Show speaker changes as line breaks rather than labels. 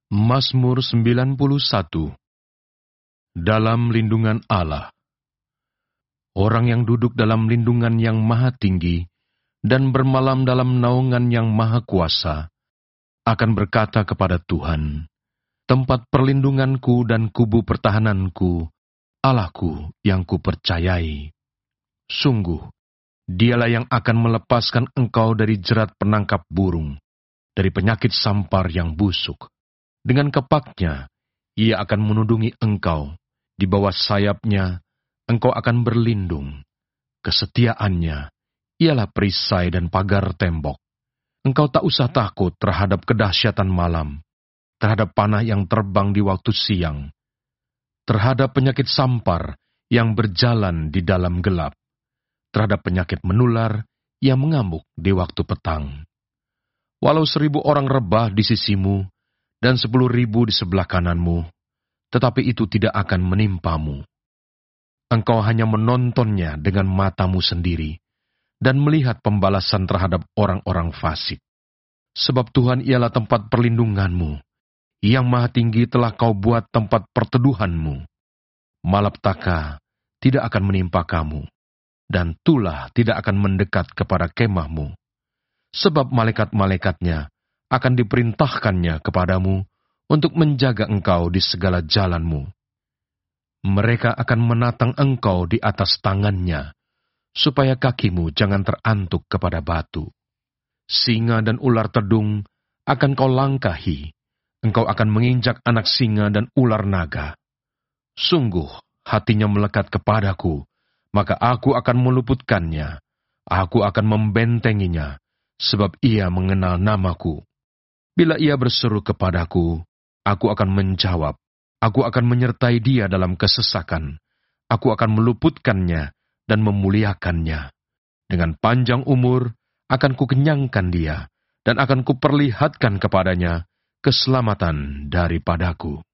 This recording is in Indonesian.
Mazmur 91. Dalam lindungan Allah. Orang yang duduk dalam lindungan yang maha tinggi dan bermalam dalam naungan yang maha kuasa akan berkata kepada Tuhan, tempat perlindunganku dan kubu pertahananku, Allahku yang kupercayai. Sungguh, Dialah yang akan melepaskan engkau dari jerat penangkap burung, dari penyakit sampar yang busuk. Dengan kepaknya, ia akan menudungi engkau. Di bawah sayapnya, engkau akan berlindung. Kesetiaannya, ialah perisai dan pagar tembok. Engkau tak usah takut terhadap kedahsyatan malam, terhadap panah yang terbang di waktu siang, terhadap penyakit sampar yang berjalan di dalam gelap, terhadap penyakit menular yang mengamuk di waktu petang. Walau 1,000 orang rebah di sisimu, dan 10.000 di sebelah kananmu, tetapi itu tidak akan menimpamu. Engkau hanya menontonnya dengan matamu sendiri, dan melihat pembalasan terhadap orang-orang fasik. Sebab Tuhan ialah tempat perlindunganmu, yang maha tinggi telah kau buat tempat perteduhanmu. Malapetaka tidak akan menimpa kamu, dan tulah tidak akan mendekat kepada kemahmu. Sebab malaikat-malaikatnya akan diperintahkannya kepadamu untuk menjaga engkau di segala jalanmu. Mereka akan menatang engkau di atas tangannya, supaya kakimu jangan terantuk kepada batu. Singa dan ular tedung akan kau langkahi, engkau akan menginjak anak singa dan ular naga. Sungguh, hatinya melekat kepadaku, maka aku akan meluputkannya, aku akan membentenginya, sebab ia mengenal namaku. Bila ia berseru kepadaku, aku akan menjawab. Aku akan menyertai dia dalam kesesakan. Aku akan meluputkannya dan memuliakannya. Dengan panjang umur akan kukenyangkan dia, dan akan kuperlihatkan kepadanya keselamatan daripadaku.